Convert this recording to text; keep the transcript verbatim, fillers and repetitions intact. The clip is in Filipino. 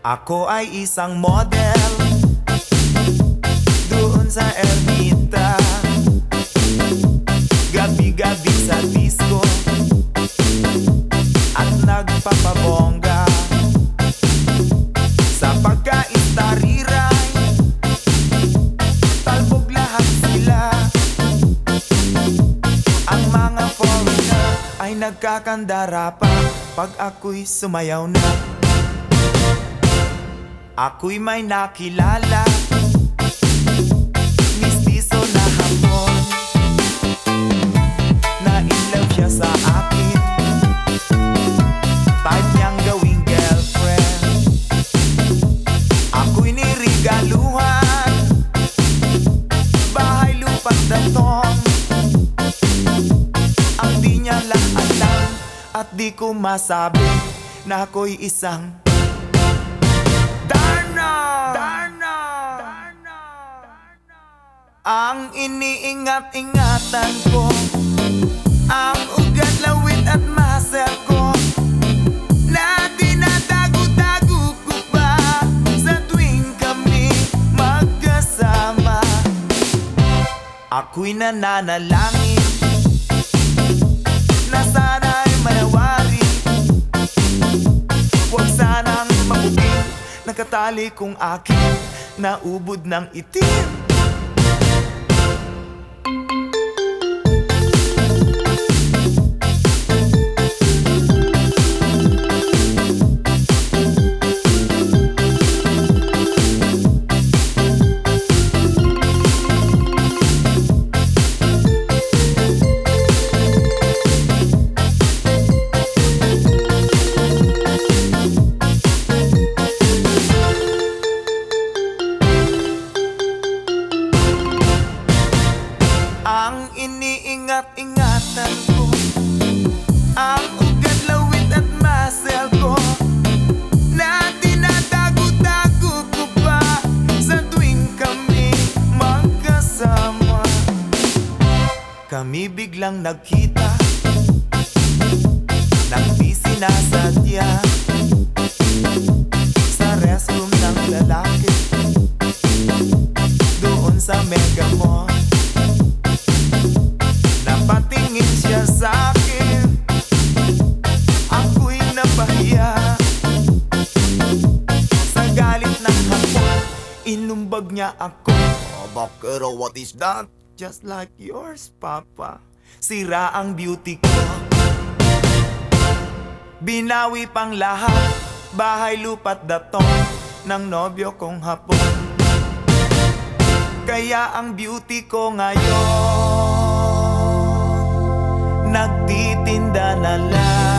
Ako ay isang model doon sa Ermita, gabi-gabi sa disco at nagpapabongga. Sa pagkaistariray, talbog lahat sila. Ang mga foreigner ay nagkakandara pa pag ako'y sumayaw na. Ako'y may nakilala, mistiso na hapon, nailaw siya sa akin, type niyang gawing girlfriend. Ako'y nirigaluhan, bahay lupa't datong. Ang di niya lang alam at di ko masabi na ako'y isang Darna! Darna! Darna! Ang iniingat-ingatan ko, ang ugat, lawit at muscle ko, na dinadago-dago ko pa sa tuwing kami magkasama. Ako'y nananalangin na sana'y manawari, huwag sanang mabugin nakatali kong aking naubod ng itim. Ang iniingat-ingatan ko, ang ugat, lawit at muscle ko, na dinadago-dago ko pa sa tuwing kami magkasama. Kami biglang nagkita nang di sinasadya sa restroom ng lalaki doon sa Mega Mall. Napatingin siya sa'kin, ako'y napahiya. Sa galit ng hapon, inumbag niya ako. Oh, bakero, what is that? Just like yours, Papa. Sira ang beauty ko, binawi pang lahat, bahay lupa't datong ng nobyo kong hapon. Kaya ang beauty ko ngayon nagtitinda na lang.